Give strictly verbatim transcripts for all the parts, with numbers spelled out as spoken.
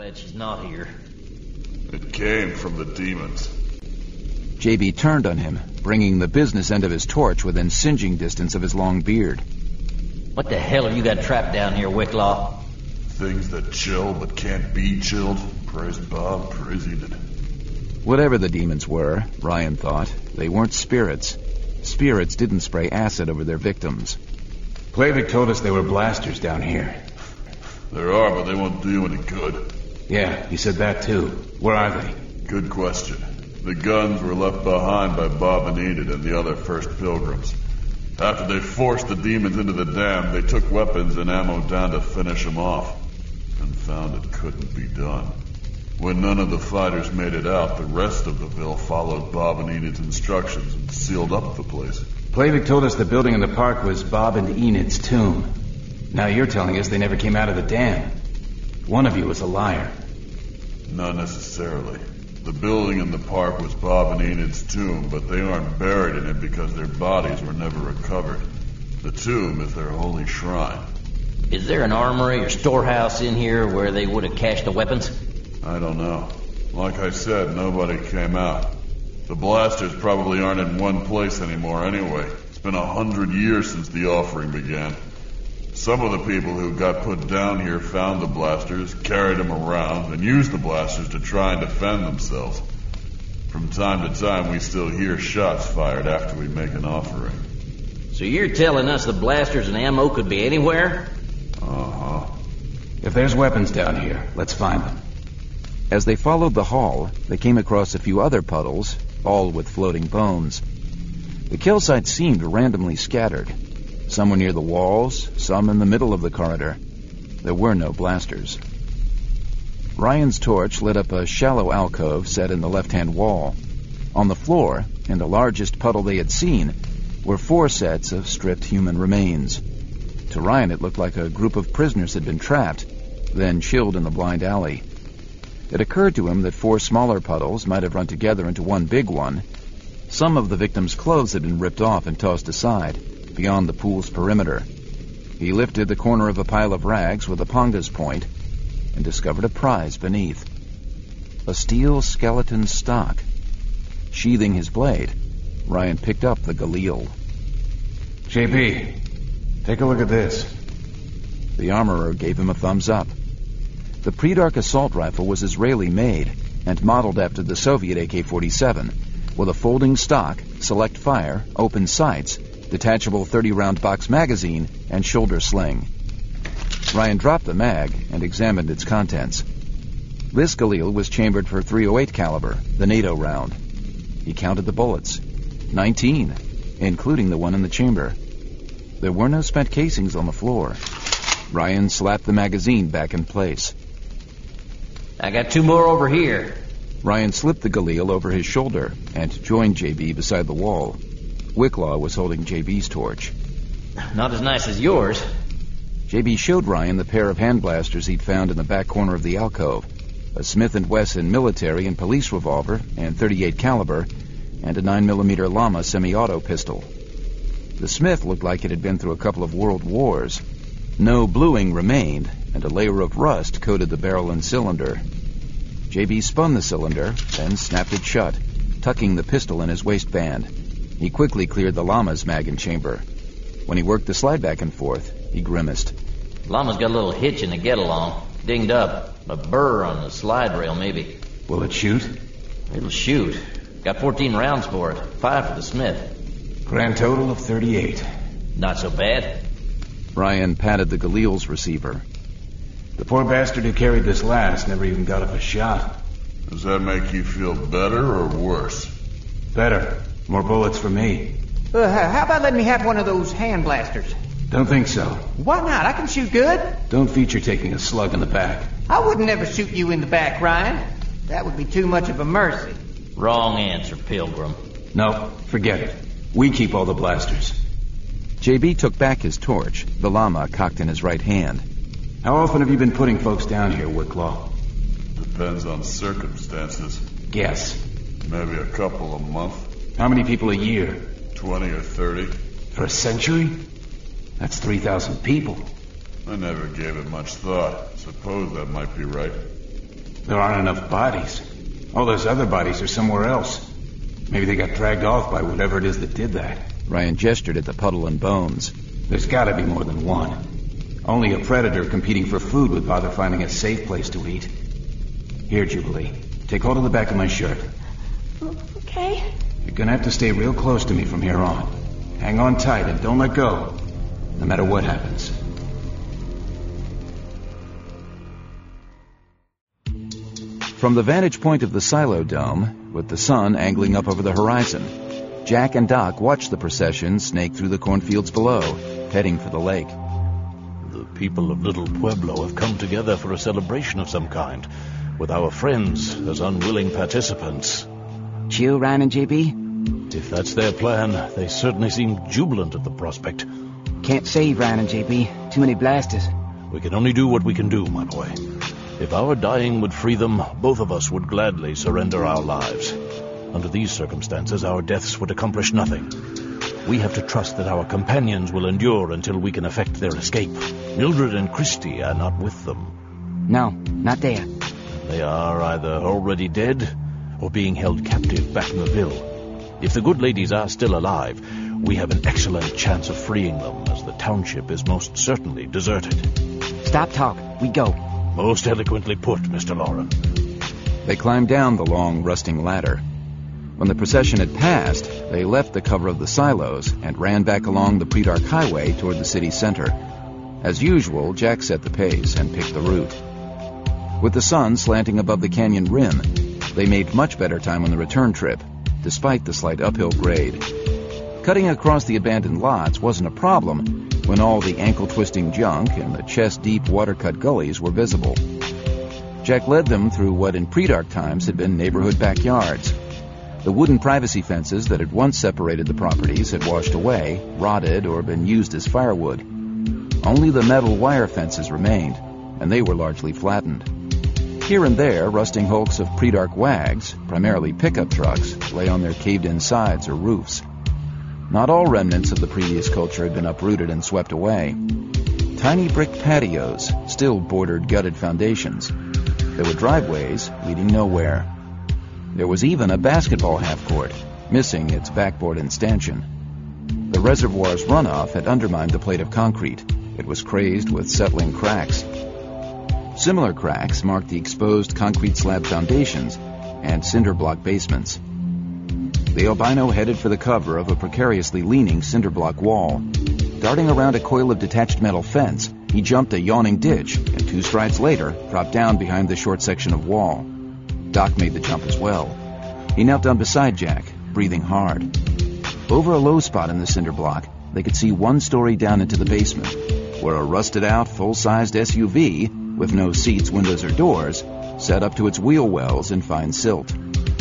Glad she's not here. It came from the demons. J B turned on him, bringing the business end of his torch within singeing distance of his long beard. What the hell have you got trapped down here, Wicklaw? Things that chill but can't be chilled. Praise Bob, praise Enid. Whatever the demons were, Ryan thought, they weren't spirits. Spirits didn't spray acid over their victims. Plavik told us there were blasters down here. There are, but they won't do you any good. Yeah, he said that too. Where are they? Good question. The guns were left behind by Bob and Enid and the other first pilgrims. After they forced the demons into the dam, they took weapons and ammo down to finish them off, and found it couldn't be done. When none of the fighters made it out, the rest of the Ville followed Bob and Enid's instructions and sealed up the place. Plavik told us the building in the park was Bob and Enid's tomb. Now you're telling us they never came out of the dam. One of you is a liar. Not necessarily. The building in the park was Bob and Enid's tomb, but they aren't buried in it because their bodies were never recovered. The tomb is their holy shrine. Is there an armory or storehouse in here where they would have cached the weapons? I don't know. Like I said, nobody came out. The blasters probably aren't in one place anymore anyway. It's been a hundred years since the offering began. Some of the people who got put down here found the blasters, carried them around, and used the blasters to try and defend themselves. From time to time, we still hear shots fired after we make an offering. So you're telling us the blasters and ammo could be anywhere? Uh-huh. If there's weapons down here, let's find them. As they followed the hall, they came across a few other puddles, all with floating bones. The kill sites seemed randomly scattered. Some were near the walls, some in the middle of the corridor. There were no blasters. Ryan's torch lit up a shallow alcove set in the left-hand wall. On the floor, in the largest puddle they had seen, were four sets of stripped human remains. To Ryan it looked like a group of prisoners had been trapped, then chilled in the blind alley. It occurred to him that four smaller puddles might have run together into one big one. Some of the victims' clothes had been ripped off and tossed aside, beyond the pool's perimeter. He lifted the corner of a pile of rags with a ponga's point and discovered a prize beneath. A steel skeleton stock. Sheathing his blade, Ryan picked up the Galil. J B, take a look at this. The armorer gave him a thumbs up. The Predark assault rifle was Israeli-made and modeled after the Soviet A K forty-seven, with a folding stock, select fire, open sights, detachable thirty-round box magazine, and shoulder sling. Ryan dropped the mag and examined its contents. This Galil was chambered for three oh eight caliber, the NATO round. He counted the bullets. Nineteen, including the one in the chamber. There were no spent casings on the floor. Ryan slapped the magazine back in place. I got two more over here. Ryan slipped the Galil over his shoulder and joined J B beside the wall. Wicklaw was holding J B's torch. Not as nice as yours. J B showed Ryan the pair of hand blasters he'd found in the back corner of the alcove. A Smith and Wesson military and police revolver and thirty-eight caliber, and a nine millimeter Lama semi-auto pistol. The Smith looked like it had been through a couple of world wars. No bluing remained, and a layer of rust coated the barrel and cylinder. J B spun the cylinder, then snapped it shut, tucking the pistol in his waistband. He quickly cleared the Lama's mag and chamber. When he worked the slide back and forth, he grimaced. Llama's got a little hitch in the get-along. Dinged up. A burr on the slide rail, maybe. Will it shoot? It'll shoot. Got fourteen rounds for it. Five for the Smith. Grand total of thirty-eight. Not so bad. Ryan patted the Galil's receiver. The poor bastard who carried this last never even got up a shot. Does that make you feel better or worse? Better. More bullets for me. Uh, how about letting me have one of those hand blasters? Don't think so. Why not? I can shoot good. Don't feature taking a slug in the back. I would never shoot you in the back, Ryan. That would be too much of a mercy. Wrong answer, Pilgrim. No, forget it. We keep all the blasters. J B took back his torch, the Lama cocked in his right hand. How often have you been putting folks down here, Wicklaw? Depends on circumstances. Guess. Maybe a couple a month. How many people a year? Twenty or thirty. For a century? That's three thousand people. I never gave it much thought. Suppose that might be right. There aren't enough bodies. All those other bodies are somewhere else. Maybe they got dragged off by whatever it is that did that. Ryan gestured at the puddle and bones. There's gotta be more than one. Only a predator competing for food would bother finding a safe place to eat. Here, Jubilee. Take hold of the back of my shirt. Okay. You're gonna have to stay real close to me from here on. Hang on tight and don't let go, no matter what happens. From the vantage point of the silo dome, with the sun angling up over the horizon, Jack and Doc watched the procession snake through the cornfields below, heading for the lake. The people of Little Pueblo have come together for a celebration of some kind, with our friends as unwilling participants. Chill, Ryan and J B? If that's their plan, they certainly seem jubilant at the prospect. Can't save Ryan and J B. Too many blasters. We can only do what we can do, my boy. If our dying would free them, both of us would gladly surrender our lives. Under these circumstances, our deaths would accomplish nothing. We have to trust that our companions will endure until we can effect their escape. Mildred and Christy are not with them. No, not there. They are either already dead or being held captive back in the Ville. If the good ladies are still alive, we have an excellent chance of freeing them, as the township is most certainly deserted. Stop talk. We go. Most eloquently put, Mister Lauren. They climbed down the long, rusting ladder. When the procession had passed, they left the cover of the silos and ran back along the Predark Highway toward the city center. As usual, Jack set the pace and picked the route. With the sun slanting above the canyon rim, they made much better time on the return trip, despite the slight uphill grade. Cutting across the abandoned lots wasn't a problem when all the ankle-twisting junk and the chest-deep water-cut gullies were visible. Jack led them through what in Predark times had been neighborhood backyards. The wooden privacy fences that had once separated the properties had washed away, rotted, or been used as firewood. Only the metal wire fences remained, and they were largely flattened. Here and there, rusting hulks of Predark wags, primarily pickup trucks, lay on their caved-in sides or roofs. Not all remnants of the previous culture had been uprooted and swept away. Tiny brick patios still bordered gutted foundations. There were driveways leading nowhere. There was even a basketball half-court, missing its backboard and stanchion. The reservoir's runoff had undermined the plate of concrete. It was crazed with settling cracks. Similar cracks marked the exposed concrete slab foundations and cinder block basements. The albino headed for the cover of a precariously leaning cinder block wall. Darting around a coil of detached metal fence, he jumped a yawning ditch and two strides later dropped down behind the short section of wall. Doc made the jump as well. He knelt down beside Jack, breathing hard. Over a low spot in the cinder block, they could see one story down into the basement, where a rusted-out, full-sized S U V, with no seats, windows, or doors, sat up to its wheel wells in fine silt.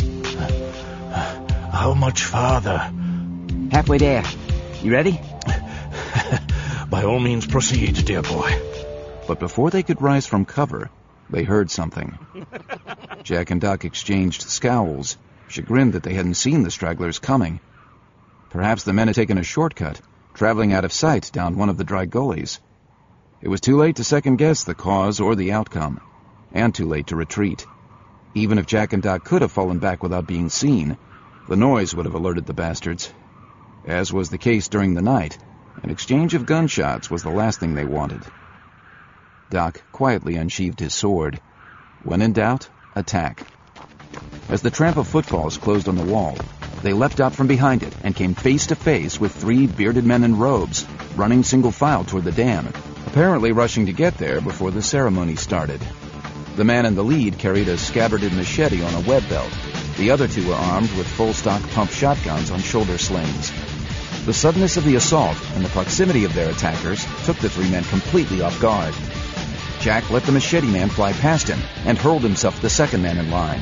How much farther? Halfway there. You ready? By all means, proceed, dear boy. But before they could rise from cover, they heard something. Jack and Doc exchanged scowls, chagrined that they hadn't seen the stragglers coming. Perhaps the men had taken a shortcut, traveling out of sight down one of the dry gullies. It was too late to second-guess the cause or the outcome, and too late to retreat. Even if Jack and Doc could have fallen back without being seen, the noise would have alerted the bastards. As was the case during the night, an exchange of gunshots was the last thing they wanted. Doc quietly unsheathed his sword. When in doubt, attack. As the tramp of footfalls closed on the wall, they leapt out from behind it and came face to face with three bearded men in robes, running single file toward the dam, apparently rushing to get there before the ceremony started. The man in the lead carried a scabbarded machete on a web belt. The other two were armed with full-stock pump shotguns on shoulder slings. The suddenness of the assault and the proximity of their attackers took the three men completely off guard. Jack let the machete man fly past him and hurled himself at the second man in line.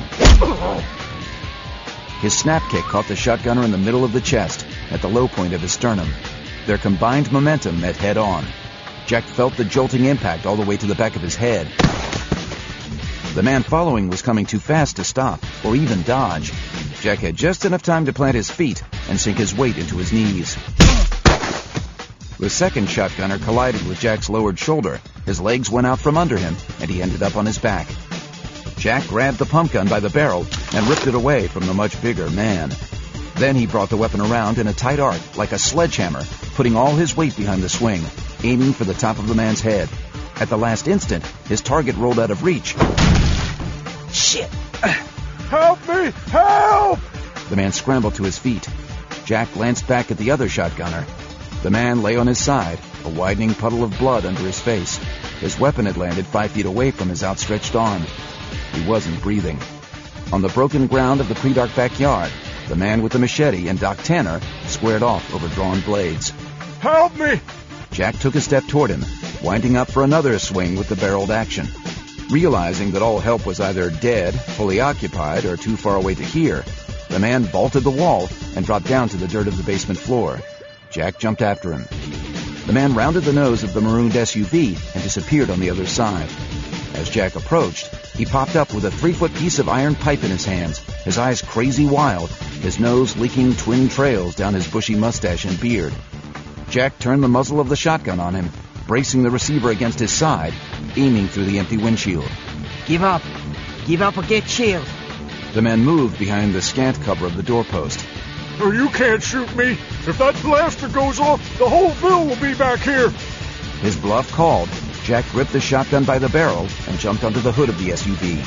His snap kick caught the shotgunner in the middle of the chest, at the low point of his sternum. Their combined momentum met head-on. Jack felt the jolting impact all the way to the back of his head. The man following was coming too fast to stop, or even dodge. Jack had just enough time to plant his feet and sink his weight into his knees. The second shotgunner collided with Jack's lowered shoulder. His legs went out from under him, and he ended up on his back. Jack grabbed the pump gun by the barrel and ripped it away from the much bigger man. Then he brought the weapon around in a tight arc like a sledgehammer, putting all his weight behind the swing, aiming for the top of the man's head. At the last instant, his target rolled out of reach. Shit! Help me! Help! The man scrambled to his feet. Jack glanced back at the other shotgunner. The man lay on his side, a widening puddle of blood under his face. His weapon had landed five feet away from his outstretched arm. He wasn't breathing. On the broken ground of the pre-dark backyard, the man with the machete and Doc Tanner squared off over drawn blades. Help me! Jack took a step toward him, winding up for another swing with the barreled action. Realizing that all help was either dead, fully occupied, or too far away to hear, the man vaulted the wall and dropped down to the dirt of the basement floor. Jack jumped after him. The man rounded the nose of the marooned S U V and disappeared on the other side. As Jack approached, he popped up with a three-foot piece of iron pipe in his hands, his eyes crazy wild, his nose leaking twin trails down his bushy mustache and beard. Jack turned the muzzle of the shotgun on him, bracing the receiver against his side, aiming through the empty windshield. Give up. Give up or get killed. The man moved behind the scant cover of the doorpost. Oh, you can't shoot me. If that blaster goes off, the whole Ville will be back here. His bluff called, Jack gripped the shotgun by the barrel and jumped onto the hood of the S U V.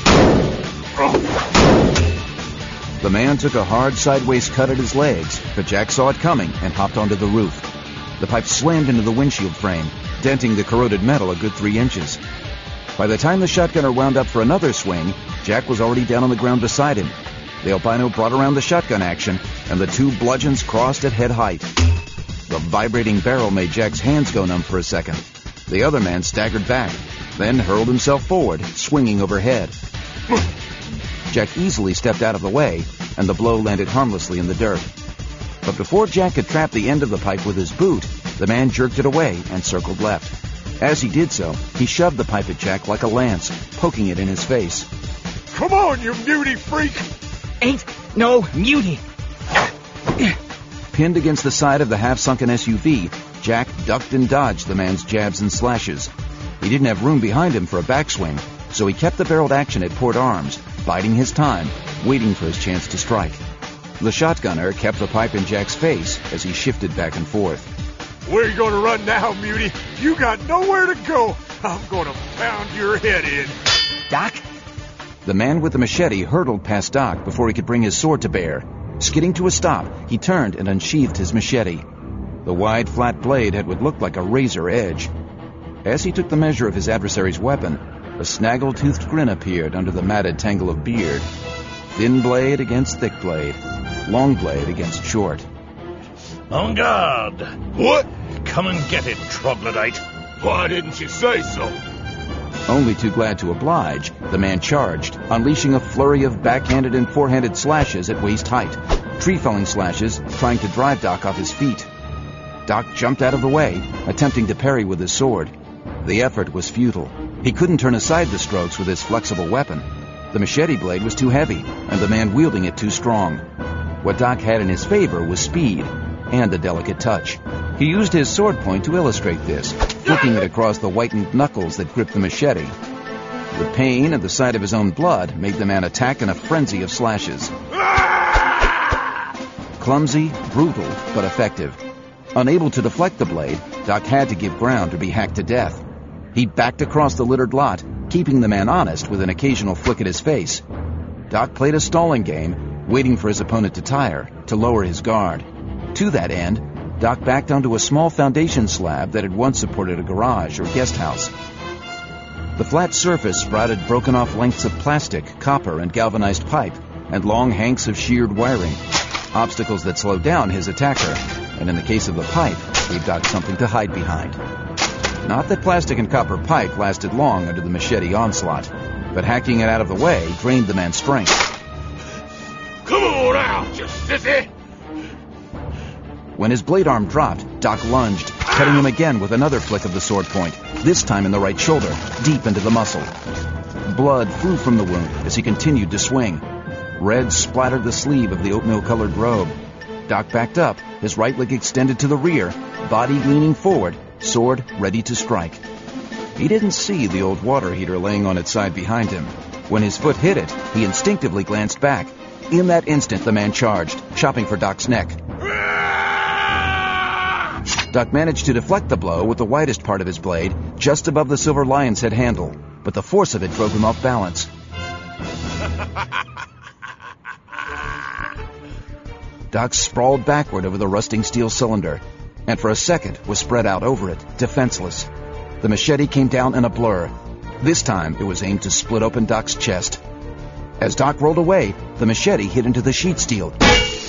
The man took a hard sideways cut at his legs, but Jack saw it coming and hopped onto the roof. The pipe slammed into the windshield frame, denting the corroded metal a good three inches. By the time the shotgunner wound up for another swing, Jack was already down on the ground beside him. The albino brought around the shotgun action, and the two bludgeons crossed at head height. The vibrating barrel made Jack's hands go numb for a second. The other man staggered back, then hurled himself forward, swinging overhead. Jack easily stepped out of the way, and the blow landed harmlessly in the dirt. But before Jack could trap the end of the pipe with his boot, the man jerked it away and circled left. As he did so, he shoved the pipe at Jack like a lance, poking it in his face. Come on, you muty freak! Ain't no muty. Pinned against the side of the half-sunken S U V, Jack ducked and dodged the man's jabs and slashes. He didn't have room behind him for a backswing, so he kept the barreled action at port arms, biding his time, waiting for his chance to strike. The shotgunner kept the pipe in Jack's face as he shifted back and forth. Where you gonna run now, muty? You got nowhere to go. I'm gonna pound your head in. Doc? The man with the machete hurtled past Doc before he could bring his sword to bear. Skidding to a stop, he turned and unsheathed his machete. The wide, flat blade had what looked like a razor edge. As he took the measure of his adversary's weapon, a snaggle-toothed grin appeared under the matted tangle of beard. Thin blade against thick blade. Long blade against short. En garde! What? Come and get it, troglodyte. Why didn't you say so? Only too glad to oblige, the man charged, unleashing a flurry of backhanded and forehanded slashes at waist height, tree-felling slashes trying to drive Doc off his feet. Doc jumped out of the way, attempting to parry with his sword. The effort was futile. He couldn't turn aside the strokes with his flexible weapon. The machete blade was too heavy, and the man wielding it too strong. What Doc had in his favor was speed and a delicate touch. He used his sword point to illustrate this, flicking it across the whitened knuckles that gripped the machete. The pain and the sight of his own blood made the man attack in a frenzy of slashes. Clumsy, brutal, but effective. Unable to deflect the blade, Doc had to give ground or be hacked to death. He backed across the littered lot, keeping the man honest with an occasional flick at his face. Doc played a stalling game, waiting for his opponent to tire, to lower his guard. To that end, Doc backed onto a small foundation slab that had once supported a garage or guest house. The flat surface sprouted broken-off lengths of plastic, copper, and galvanized pipe, and long hanks of sheared wiring, obstacles that slowed down his attacker, and in the case of the pipe, gave Doc something to hide behind. Not that plastic and copper pipe lasted long under the machete onslaught, but hacking it out of the way drained the man's strength. Come on out, you sissy! When his blade arm dropped, Doc lunged, cutting him again with another flick of the sword point, this time in the right shoulder, deep into the muscle. Blood flew from the wound as he continued to swing. Red splattered the sleeve of the oatmeal-colored robe. Doc backed up, his right leg extended to the rear, body leaning forward, sword ready to strike. He didn't see the old water heater laying on its side behind him. When his foot hit it, he instinctively glanced back. In that instant, the man charged, chopping for Doc's neck. Doc managed to deflect the blow with the widest part of his blade just above the Silver Lion's head handle, but the force of it drove him off balance. Doc sprawled backward over the rusting steel cylinder, and for a second was spread out over it, defenseless. The machete came down in a blur. This time, it was aimed to split open Doc's chest. As Doc rolled away, the machete hit into the sheet steel,